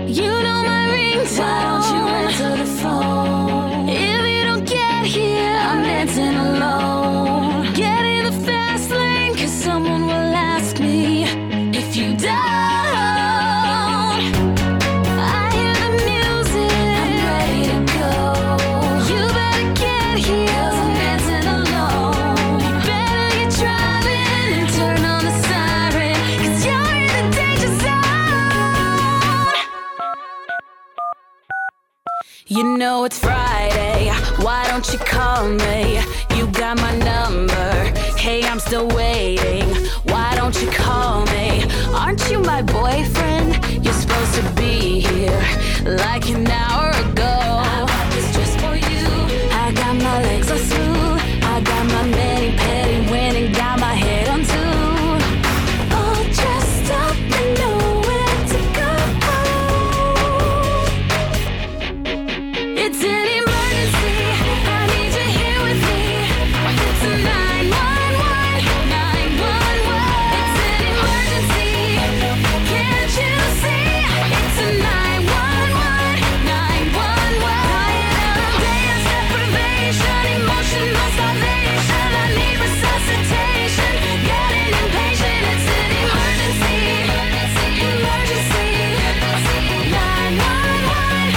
You know my ringtone. Why don't you answer the phone? If you don't get here, I'm dancing alone. get in the fast lane, 'cause someone will ask me if you don't. I hear the music, I'm ready to go. you better get here. 'Cause I'm dancing alone. You better get driving and turn on the siren, 'cause you're in the danger zone. You know it's Friday, why don't you call me? You got my number, hey, I'm still waiting. Why don't you call me? Aren't you my boyfriend? You're supposed to be here like an hour ago. I bought this just for you. I got my legs so smooth, I got my mani petty winning, got my head on two. All dressed up and nowhere to go. It's an emergency, I need you here with me. It's a 911, 911. It's an emergency, can't you see? It's a 911, 911. Dying of dance deprivation, emotional starvation. I need resuscitation, getting impatient. It's an emergency, emergency. 911,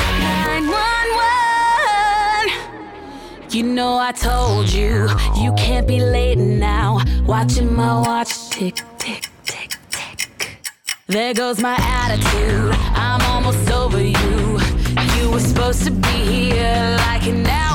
911. You know I told you, you can't be late now. Watching my watch tick, tick, tick, tick. There goes my attitude, I'm almost over you. You were supposed to be here like an hour